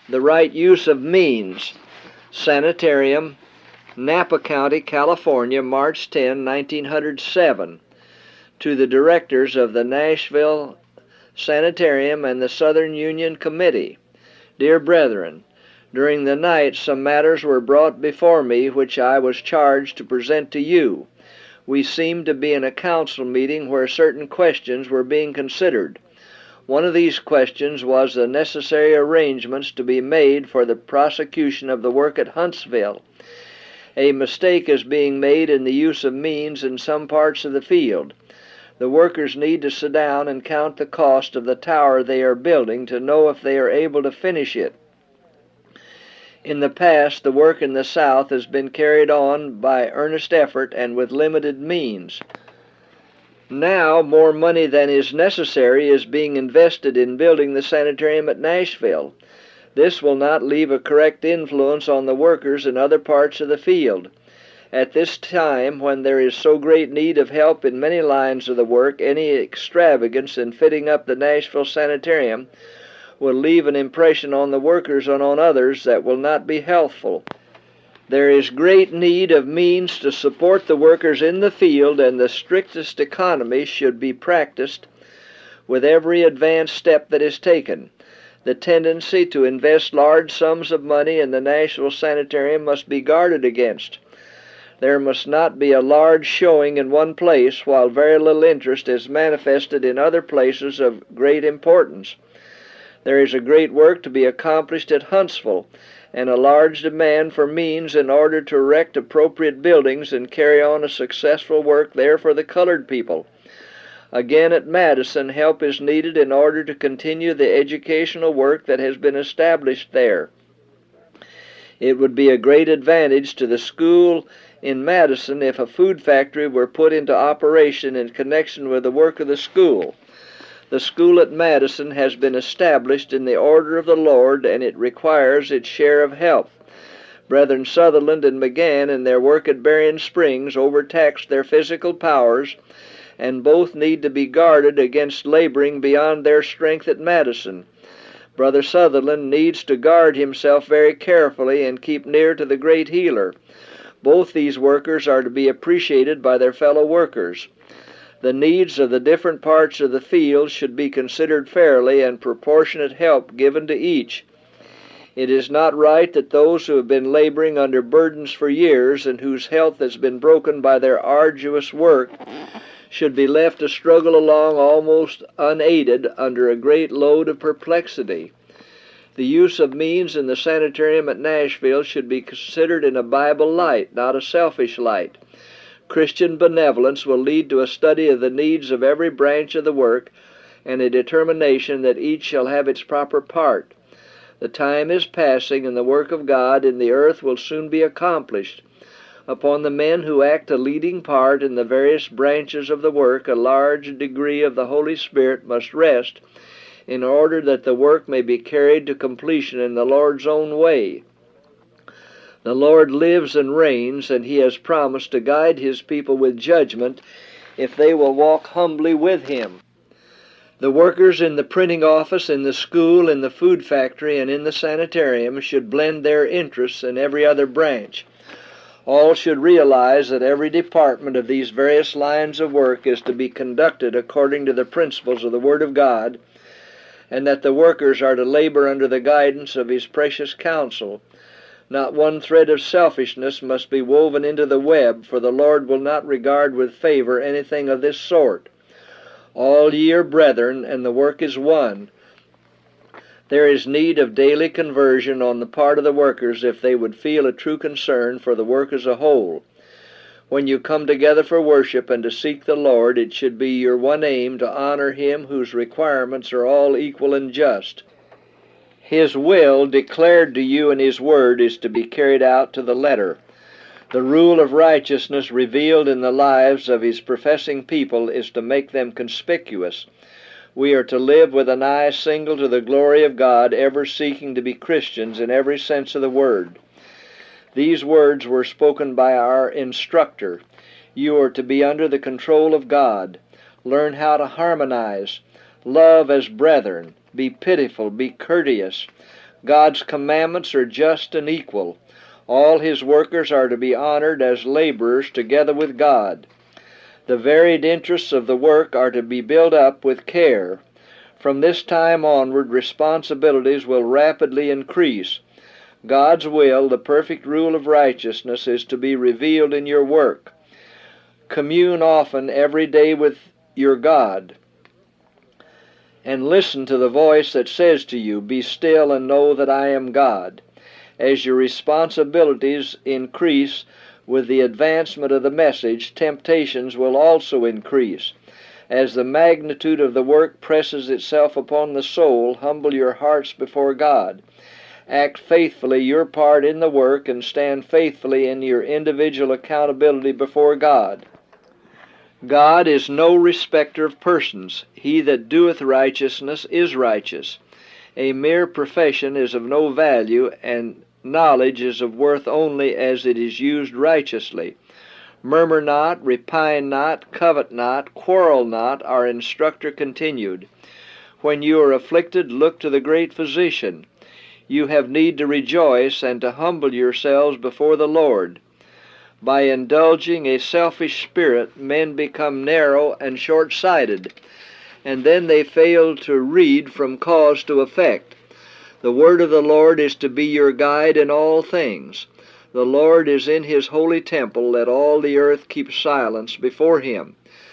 The Right Use of Means, Sanitarium, Napa County, California, March 10, 1907. To the directors of the Nashville Sanitarium and the Southern Union Committee. Dear brethren, during the night some matters were brought before me which I was charged to present to you. We seemed to be in a council meeting where certain questions were being considered. One of these questions was the necessary arrangements to be made for the prosecution of the work at Huntsville. A mistake is being made in the use of means in some parts of the field. The workers need to sit down and count the cost of the tower they are building to know if they are able to finish it. In the past, the work in the South has been carried on by earnest effort and with limited means. Now, more money than is necessary is being invested in building the sanitarium at Nashville. This will not leave a correct influence on the workers in other parts of the field. At this time, when there is so great need of help in many lines of the work, any extravagance in fitting up the Nashville Sanitarium will leave an impression on the workers and on others that will not be healthful. There is great need of means to support the workers in the field, and the strictest economy should be practiced with every advanced step that is taken. The tendency to invest large sums of money in the Nashville Sanitarium must be guarded against. There must not be a large showing in one place while very little interest is manifested in other places of great importance. There is a great work to be accomplished at Huntsville, and a large demand for means in order to erect appropriate buildings and carry on a successful work there for the colored people. Again, at Madison, help is needed in order to continue the educational work that has been established there. It would be a great advantage to the school in Madison if a food factory were put into operation in connection with the work of the school. The school at Madison has been established in the order of the Lord, and it requires its share of help. Brethren Sutherland and McGann in their work at Berrien Springs overtaxed their physical powers, and both need to be guarded against laboring beyond their strength at Madison. Brother Sutherland needs to guard himself very carefully and keep near to the great healer. Both these workers are to be appreciated by their fellow workers. The needs of the different parts of the field should be considered fairly and proportionate help given to each. It is not right that those who have been laboring under burdens for years and whose health has been broken by their arduous work should be left to struggle along almost unaided under a great load of perplexity. The use of means in the sanitarium at Nashville should be considered in a Bible light, not a selfish light. Christian benevolence will lead to a study of the needs of every branch of the work and a determination that each shall have its proper part. The time is passing, and the work of God in the earth will soon be accomplished. Upon the men who act a leading part in the various branches of the work, a large degree of the Holy Spirit must rest in order that the work may be carried to completion in the Lord's own way. The Lord lives and reigns, and He has promised to guide His people with judgment if they will walk humbly with Him. The workers in the printing office, in the school, in the food factory, and in the sanitarium should blend their interests in every other branch. All should realize that every department of these various lines of work is to be conducted according to the principles of the Word of God, and that the workers are to labor under the guidance of His precious counsel. Not one thread of selfishness must be woven into the web, for the Lord will not regard with favor anything of this sort. All ye are brethren, and the work is one. There is need of daily conversion on the part of the workers if they would feel a true concern for the work as a whole. When you come together for worship and to seek the Lord, it should be your one aim to honor Him whose requirements are all equal and just. His will, declared to you in His Word, is to be carried out to the letter. The rule of righteousness revealed in the lives of His professing people is to make them conspicuous. We are to live with an eye single to the glory of God, ever seeking to be Christians in every sense of the word. These words were spoken by our instructor. You are to be under the control of God. Learn how to harmonize. Love as brethren. Be pitiful. Be courteous. God's commandments are just and equal. All His workers are to be honored as laborers together with God. The varied interests of the work are to be built up with care. From this time onward, responsibilities will rapidly increase. God's will, the perfect rule of righteousness, is to be revealed in your work. Commune often every day with your God, and listen to the voice that says to you, "Be still and know that I am God." As your responsibilities increase with the advancement of the message, temptations will also increase. As the magnitude of the work presses itself upon the soul, humble your hearts before God. Act faithfully your part in the work and stand faithfully in your individual accountability before God. God is no respecter of persons. He that doeth righteousness is righteous. A mere profession is of no value, and knowledge is of worth only as it is used righteously. Murmur not, repine not, covet not, quarrel not, our instructor continued. When you are afflicted, look to the great physician. You have need to rejoice and to humble yourselves before the Lord. By indulging a selfish spirit, men become narrow and short-sighted, and then they fail to read from cause to effect. The word of the Lord is to be your guide in all things. The Lord is in His holy temple. Let all the earth keep silence before Him.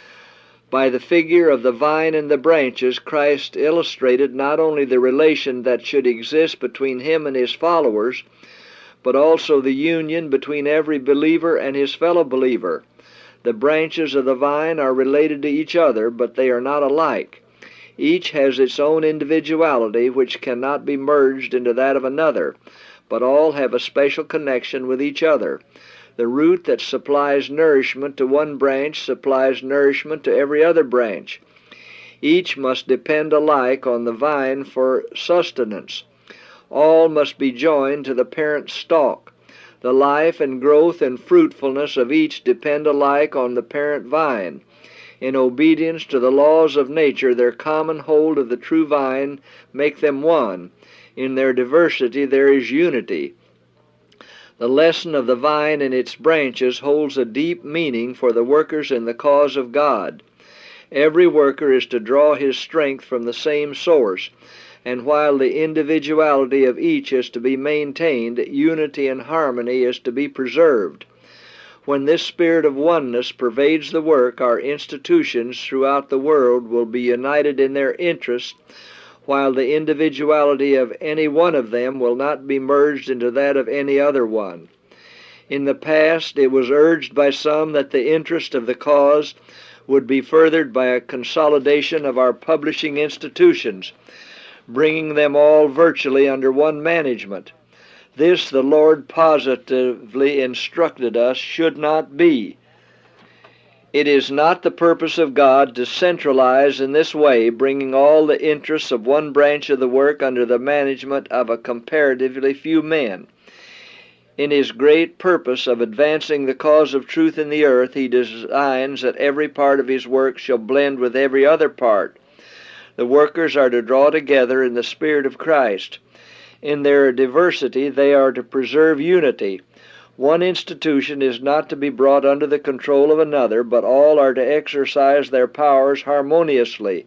By the figure of the vine and the branches, Christ illustrated not only the relation that should exist between Him and His followers, but also the union between every believer and his fellow believer. The branches of the vine are related to each other, but they are not alike. Each has its own individuality, which cannot be merged into that of another, but all have a special connection with each other. The root that supplies nourishment to one branch supplies nourishment to every other branch. Each must depend alike on the vine for sustenance. All must be joined to the parent stalk. The life and growth and fruitfulness of each depend alike on the parent vine. In obedience to the laws of nature, their common hold of the true vine make them one. In their diversity there is unity. The lesson of the vine and its branches holds a deep meaning for the workers in the cause of God. Every worker is to draw his strength from the same source, and while the individuality of each is to be maintained, unity and harmony is to be preserved. When this spirit of oneness pervades the work, our institutions throughout the world will be united in their interests, while the individuality of any one of them will not be merged into that of any other one. In the past, it was urged by some that the interest of the cause would be furthered by a consolidation of our publishing institutions, bringing them all virtually under one management. This, the Lord positively instructed us, should not be. It is not the purpose of God to centralize in this way, bringing all the interests of one branch of the work under the management of a comparatively few men. In His great purpose of advancing the cause of truth in the earth, He designs that every part of His work shall blend with every other part. The workers are to draw together in the Spirit of Christ. In their diversity, they are to preserve unity. One institution is not to be brought under the control of another, but all are to exercise their powers harmoniously.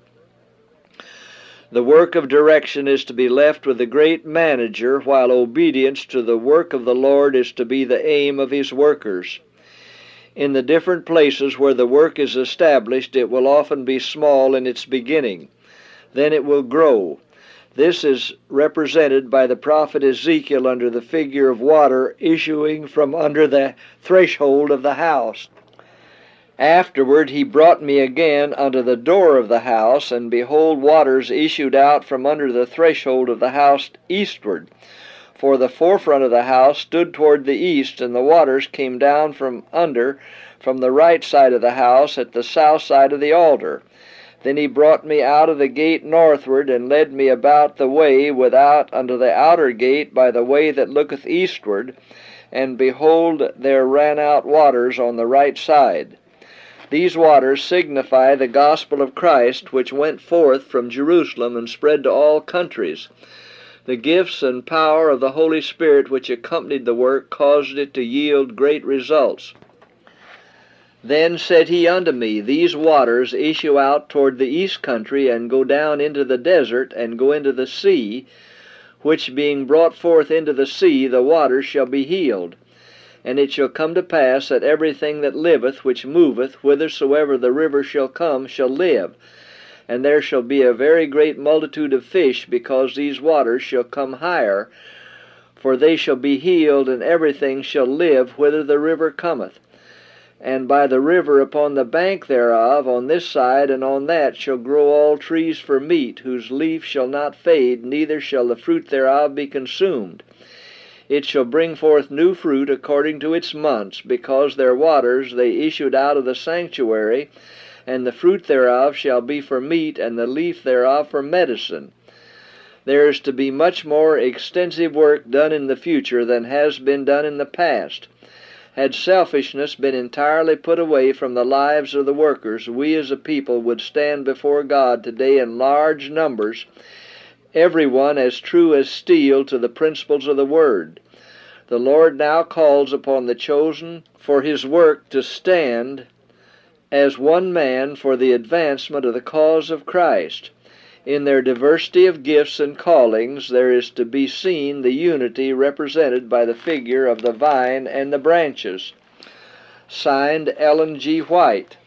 The work of direction is to be left with the great manager, while obedience to the work of the Lord is to be the aim of His workers. In the different places where the work is established, it will often be small in its beginning. Then it will grow. This is represented by the prophet Ezekiel under the figure of water issuing from under the threshold of the house. Afterward he brought me again unto the door of the house, and behold, waters issued out from under the threshold of the house eastward. For the forefront of the house stood toward the east, and the waters came down from the right side of the house at the south side of the altar. Then he brought me out of the gate northward, and led me about the way without unto the outer gate by the way that looketh eastward, and behold, there ran out waters on the right side. These waters signify the gospel of Christ, which went forth from Jerusalem and spread to all countries. The gifts and power of the Holy Spirit which accompanied the work caused it to yield great results. Then said he unto me, These waters issue out toward the east country, and go down into the desert, and go into the sea, which being brought forth into the sea, the waters shall be healed. And it shall come to pass that everything that liveth, which moveth, whithersoever the river shall come, shall live. And there shall be a very great multitude of fish, because these waters shall come higher, for they shall be healed, and everything shall live whither the river cometh. And by the river upon the bank thereof, on this side and on that, shall grow all trees for meat, whose leaf shall not fade, neither shall the fruit thereof be consumed. It shall bring forth new fruit according to its months, because their waters they issued out of the sanctuary, and the fruit thereof shall be for meat, and the leaf thereof for medicine. There is to be much more extensive work done in the future than has been done in the past. Had selfishness been entirely put away from the lives of the workers, we as a people would stand before God today in large numbers, every one as true as steel to the principles of the Word. The Lord now calls upon the chosen for His work to stand as one man for the advancement of the cause of Christ. In their diversity of gifts and callings, there is to be seen the unity represented by the figure of the vine and the branches. Signed, Ellen G. White.